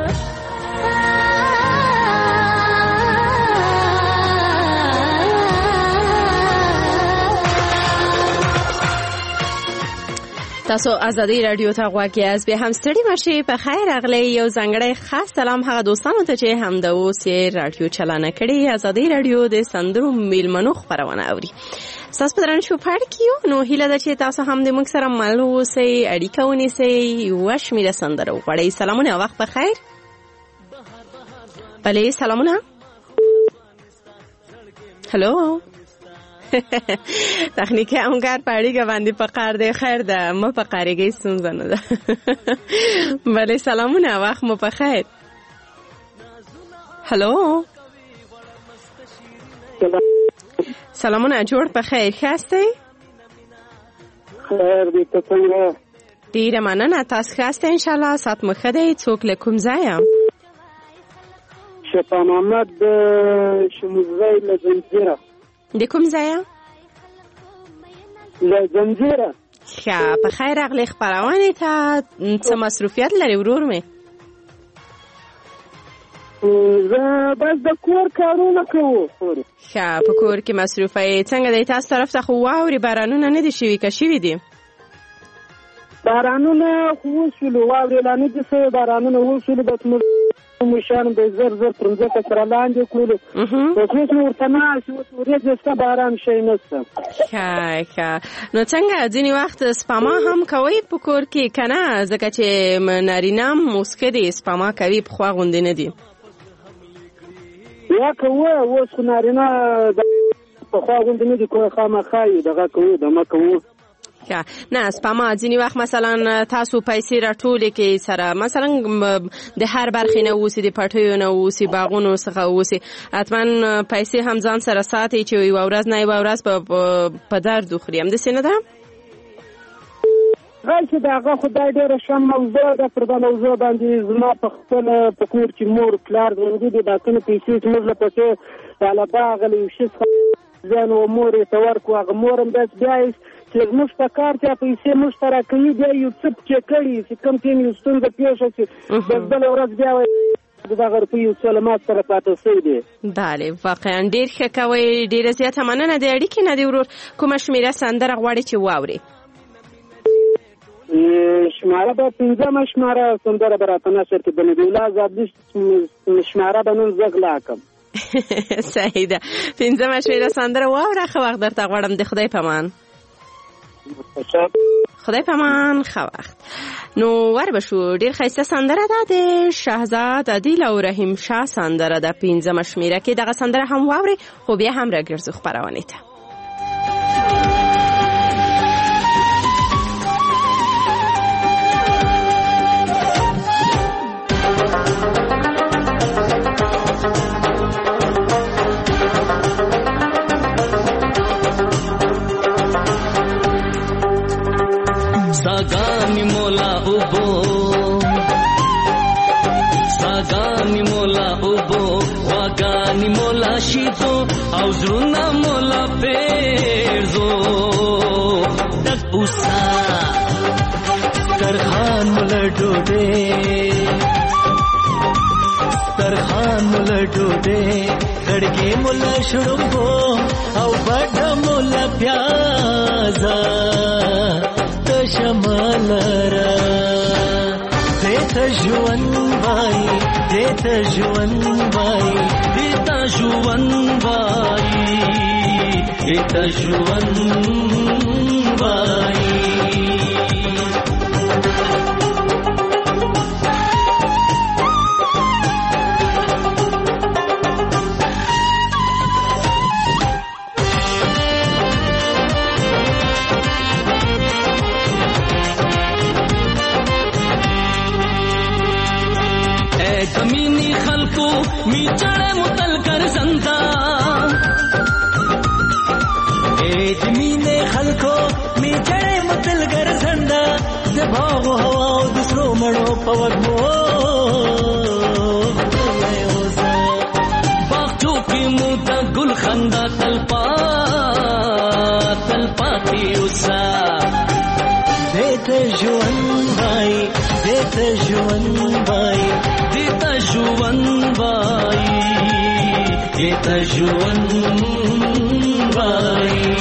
تاسو ازادي رادیو ته غواړئ از به هم ستړي مشي په خیر اغلی یو ځانګړی خاص سلام هغه دوستانو ته چې هم د اوس رادیو چلانه کړي ازادي رادیو د سندرو میلمنو خبرونه اوري تاسو په درن شو پړ کیو نو هیله ده چې تاسو هم د موږ سره مل اوسئ اړیکه ونیسئ وشمیره سندرو غواړئ سلامونه وخت په خیر بله سلامونه هلو تخنیکی همکار پاړیګه باندې پکار دی خیر ده ما پکارېږي ستونزه نه ده بله سلامونه وخت مو په خیر هلو سلامونه جوړ په خیر ښه یاستئ خیر دی ته څنګه ډېره مننه تاسو ښه یاستئ انشاءالله سات مو ښه دی څوک له کوم ځایه شفا محمد شموزی له زنجیره د کوم ځایه له زنجیره ښه په خیر راغلی خپرونې ته څه مصروفیت لري ورور مې زه بس د کور کارونه کوو ښه په کور کې مصروفه یې څنګه دی تاسو طرف ته خو واورې بارانونه نه دي شوي که شوي دي بارانونه خو وشولو واورې لا نه دي شوي بارانونه وشولو بس مشان به زر زر پر ځکه سره لاندې کړلو اوس مې ورته ناست اوس ورېځې شته باران شی نشته ښه نو څنګه ځینې وخت سپما هم کوئ په کور کې که نه ځکه چې نارینه هم اوس ښه دي سپما کوي پخوا غوندې نه دي یا کوو اوس خو نارینه پخوا غوندې نه دي خامخا یې دغه کوو دمه کوو نه سپما ځینې وخت مثلا تاسو پیسې راټولې کې سره مثلا د هر برخې نه اوسي د پټیو نه اوسي باغونو څخه اوسي حتما پیسې هم ځان سره ساتي چې یوه ورځ نه یوه ورځ په درد وخوري همداسې نه ده چې د هغه خدای ډېره ښه موضوع ده پر دا موضوع باندې زما په خپله په کور کې مور پلار ژوندي دي دا کومې پیسې زموږ لپسې هله باغله یو شي څخه ځان و مور یې ته ورکړو هغه مور هم داسې بیا چې زموږ په کار چې پیسې موږ ته راکوي بیا یو څه پکې کړي چې کوم ټیم یو ستونزه پېښه شي بس بله ورځ بیا د دغه روپیو څه له ما سره پاته شوی دی بله واقعا ډېر ښه کوئ ډېره زیاته مننه د اړیکې نه دی ورور کومه شمېره سندره غواړې چې واورې شماره به 5 شماره سندره به راته نشر کې د نبیالله زابلي شماره به نن زه غلا کړم صحیح ده 5 شمېره سندره واوره ښه وخت درته غواړم د خدای په امان خدای په امان ښه وخت نو ور بشو ډېر ښایسته سندره ده د شهزاد عادل او رحیم شاه سندره ده 5 شمېره کې دغه سندره هم واورئ خو بیا هم راګرځو خپرونې ته सागानी मोला उबो वागानी मोला शीतो आउजरुना मोला पेरजो तक उसा तरखान मोला डोडे खड़गे मोला शुड़ुंगो आउ बड़ा मोला प्याजा शमलरा دیتا ژوند وای دیتا ژوند وای دیتا ژوند وای دیتا ژوند وای کمینی خلقو می چڑے متل کر زندہ اے جمینے خلقو می چڑے متل کر زندہ دباغ و ہوا دوسرو مڑو پوگمو باغچو کی موتا گل خندہ تلپاتی اسا دیتا ژوند وای دیتا ژوند وای دیتا ژوند وای دیتا ژوند وای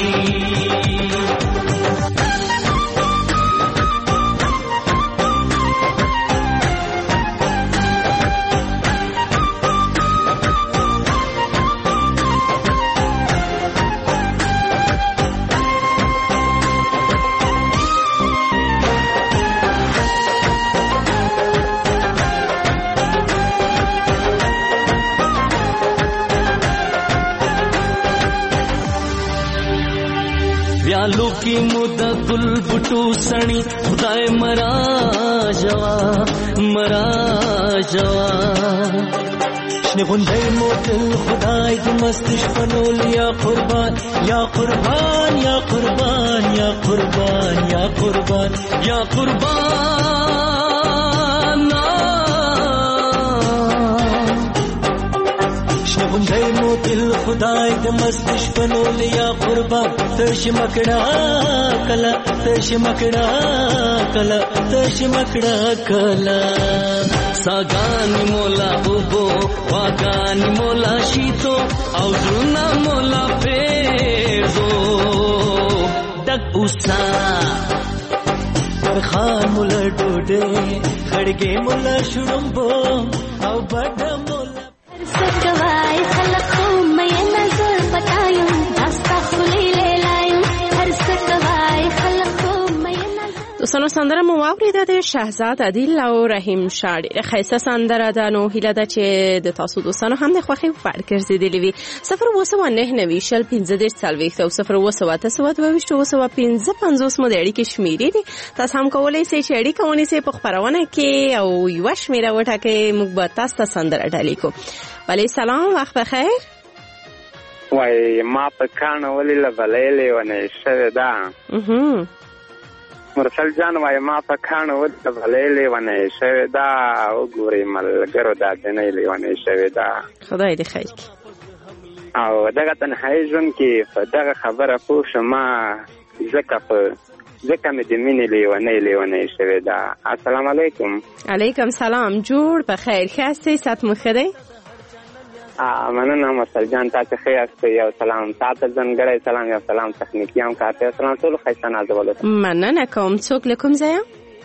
व्यालो की मुदा गुल बुटू सणी खुदाए मरा जवा शने गुंडे मोतल खुदाए की मस्तिश फनोल या कुर्बान या कुर्बान या कुर्बान या कुर्बान या कुर्बान या कुर्बान शने मोतिल खुदाए की मस्तिश फनोल या कुर्बान तश मकड़ा कला सागानी मोला बुबो वागानी मोला शीतो औजुना मोला पेजो डग उसा परखान मोला डोडे खड़गे मोला शुरम्बो औ बड़ा मोला सकवाई खलखो मैं नजर बतायूं दास्ता खुली ले लायूं हर सकवाई खलखो मैं नजर دوستانو سندره مو واوریده د شهزاد عادل او رحیم شاه ډېره ښایسته سندره ده. نو هیله ده چې د تاسو دوستانو هم د خوښۍ وړ ګرځېدلې وي. 029901540 او 02982221550 مو د اړیکې شمیرې دي. تاسو هم کولی شئ چې اړیکه ونیسئ په خپرونه کې او یوه شمیره وټاکئ. موږ به تاسو ته سندره ډالۍ کوو. وعلیکم سلام، وخت بخیر. وای ما په کانه ولې لبلېلې ونه شوه دا مرسل جان وای ما په کانه ولې لبلېلې ونه شوه دا وګورې ملګرو دا دنه لیونه شوه دا خدای دې خیر کړي. او دغه تنهایی ژوند کې دغه خبره پوه شما ځکه مې د مینې لیونه شوه دا. السلام علیکم. علیکم سلام، جوړ په خیر ښه سات مو ښه دی؟ مننه مرسل جان، تاسو ښه یاست؟ یو سلام تاسو ځانګړی سلام، یو سلام تخنیکي هم کارته سلام ټول ښایسته نازولو. مننه کوم. څوک له کوم ځایه؟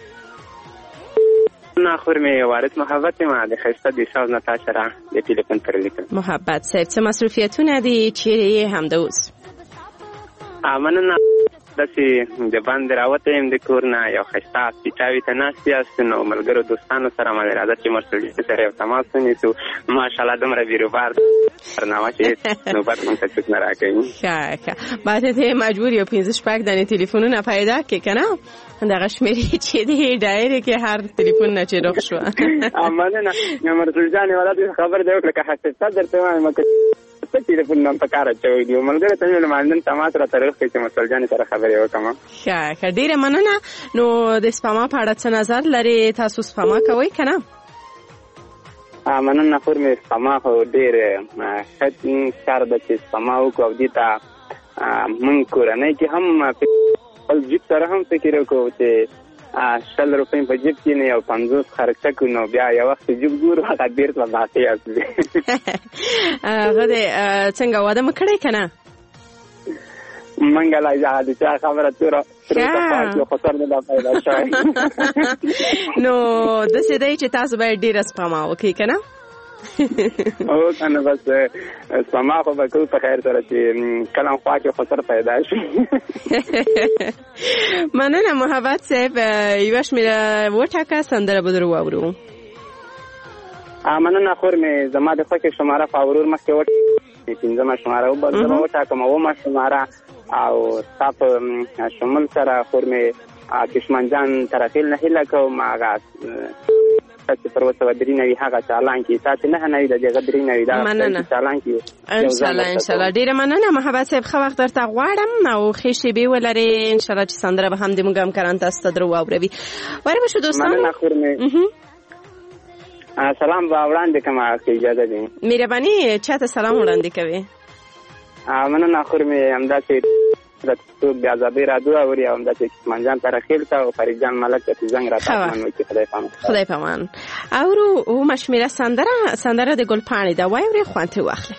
نه خور مې وارث محبت ما د ښایسته د ساز نه تاسو را د ټلیفون پر لیکل. محبت صاحب څه مصروفیتونه دي چیرې هم د اوس؟ مننه داسې د باندې راوته یم د کور نه یو ښایسته سپیچاوي ته ناست یاست نو ملګرو دوستانو سره مې راځه چې مرسل سره یو تماس ونیسو. ماشاءالله دومره بیروبار برنامه چې نوبت مونږ ته څوک نه راکوي. ښه باید ته مجبور یو 15 دانې تلیفونونه پیدا کړې که نه دغه شمېرې چې دی ډایرې کې هر تلیفون نه چې روغ شوه. مننه مرسل جان یوه داسې خبر دی وکړه که حقیقت درته وایم څه تلیفون نن په کار اچوي دي ملګرو ته مې لمانځن تماس راته روغ کړي چې مسل جانې سره خبرې وکړم. ښه ډېره مننه. نو د سپما په اړه څه نظر لرې؟ تاسو سپما کوئ که نه؟ مننه خور مې سپما خو ډېر ښه کار ده چې سپما وکړو او دې ته مونږ کورنۍ کې هم خپل جیب سره هم فکر وکړو چې 100 روپۍ په جیب کې نه یو 50 خرچه کړو نو بیا یو وخت جیب ګورو هغه بیرته باقي اصلي. هغه څنګه واده مو کړی که نه؟ منګه لا د چا خبره تر څو خطر نه پیدا شوی. نو د سیدای چې تاسو باید ډیر سپما وکړئ کنه. او کنه بس سپما خو به کوو په خیر سره چې کلم خوا کې خطر پیدا شي. مننه محبت صاحب، یو شمیره وټاکه سندره به درو واورو. مننه خور مې زما د خوښې شماره فاورور مخکې وټ پنځمه شماره وبل وټاکم اومه شماره او تاسو شمول سره خور مې کشمن جان طرفیل نه هله کوم هغه چې پر وسه ودرینوي هغه چالان کې تاسو نه نه د دې غدرینوي دا چالان کې ان شاء الله ډیره مننه محبت صاحب، خو وخت درته غواړم او خېشې به ولري ان شاء الله چې سندره به هم د موږ هم کران تاسو ته درو اوروي. واره بشو دوستان، مننه خور مې سلام وړاندې کوم اجازه دي. مهرباني چاته سلام وړاندې کوي. مننه خور مې همداسې د څوک د آزادۍ راډیو اوري او همداسې منجان طرفیل ته او فرید جان ملک ته زنګ راته منو چې خدای پامان اورو او مشمیره سندره د ګلپاڼې دا وایي خوانته واخلي.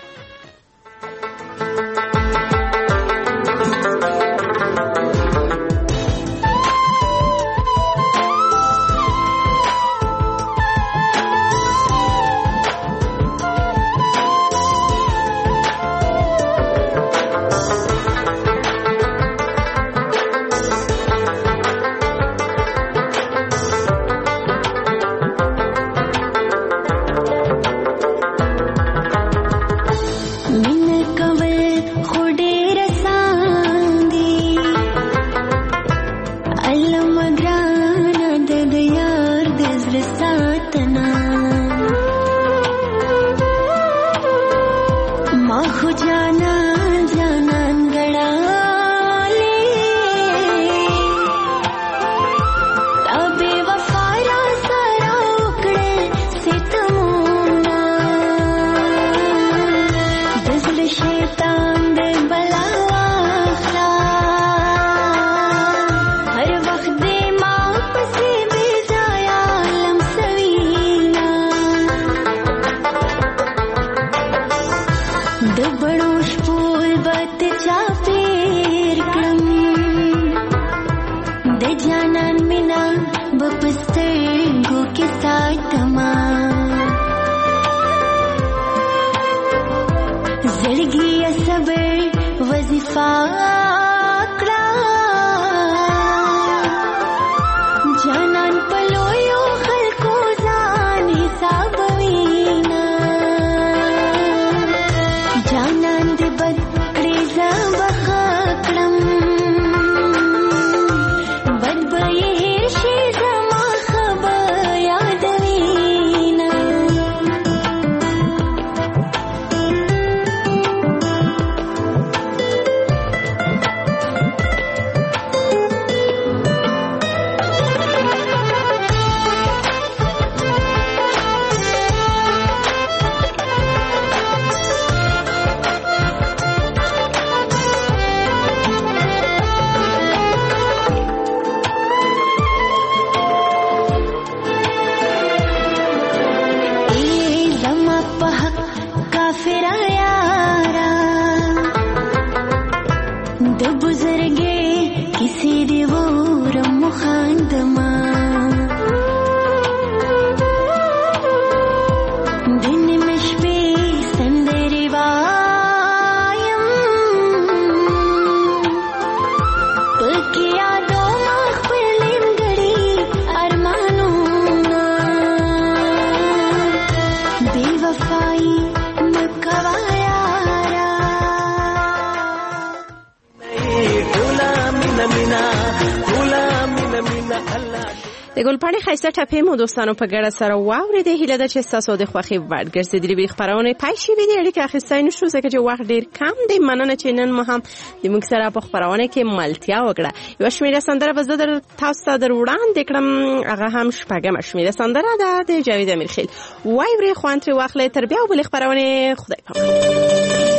د ګلپاڼې خایسته ټپې مو دوستانو په ګډه سره واورېدې. هیله ده چې ستاسو د خوښې وړ ګرځېدلې خپرونې پای شوې دي. اړیکې اخیستی نشو ځکه چې وخت ډېر کم دی. مننه چې نن مو هم د موږ سره په خپرونه کې ملتیا وکړه. یوه شمېره سندره به زه تاسو ته در وړاندې کړم، هغه هم شپږمه شمېره سندره ده د جاوید امیرخیل. وای ورې خوند ترې واخلئ. تر بیا بلې خپرونې خدای پامان.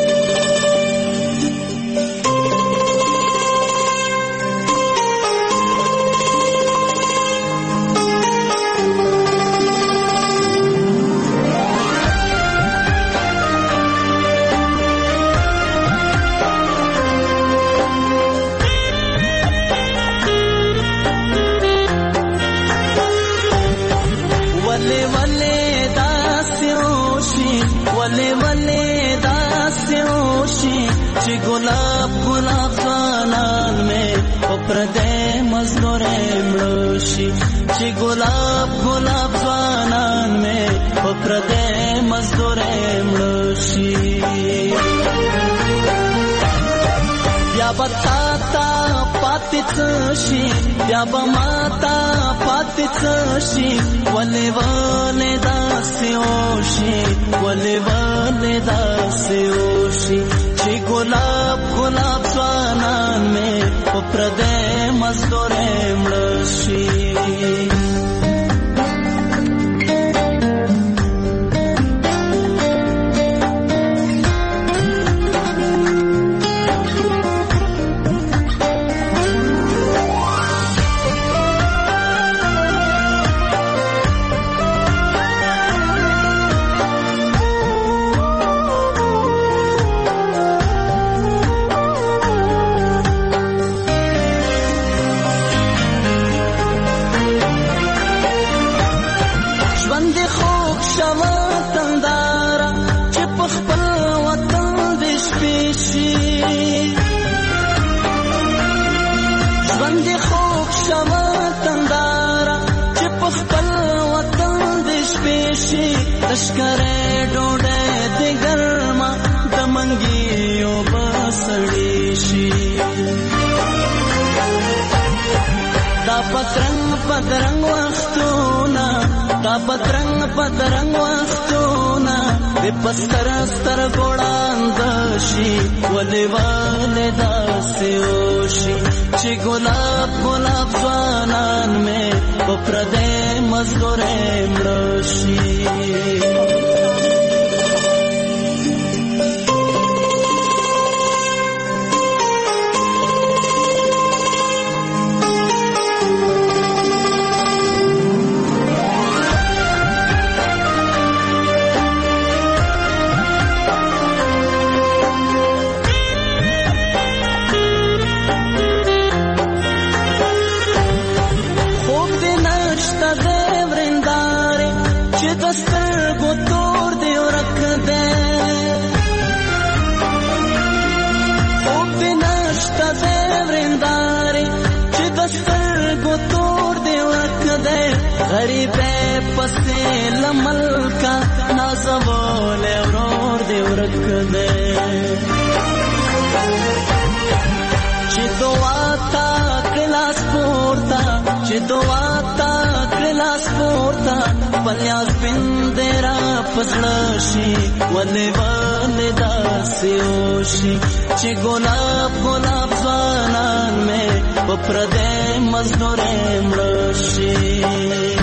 ګلاب ګلاب ځوانان مې په پردې مزدورې مړه شي چې ګلاب ګلاب ځوانان مې په پردې مزدورې مړه شي بیا به تا ته پاتې څه شي بیا به ما ته پاتې څه شي ولې ولې داسې وشي ولې ولې داسې وشي چې ګلاب ګلاب ځوانان مې په پردې مزدورې مړه شي تشکره ډوډۍ د ګرمه د منګیو بسړې شي دا پترنګ پترنګ وختونه دا پترنګ پترنګ وختونه د پستر ستر ګوړاند شي ولې ولې داسې وشي چې ګلاب ګلاب ځوانان مې په پردې مزدورې مړه شي غریبه پسې لملکا نازول ورور دی ورک دی چې دعا تا کلاس پورتا چې دعا تا کلاس پورتا پلیاس بندرا پسړه شي ولې ولې داسې وشي چې ګلاب ګلاب ځوانان مې په پردې مزدورې مړه شي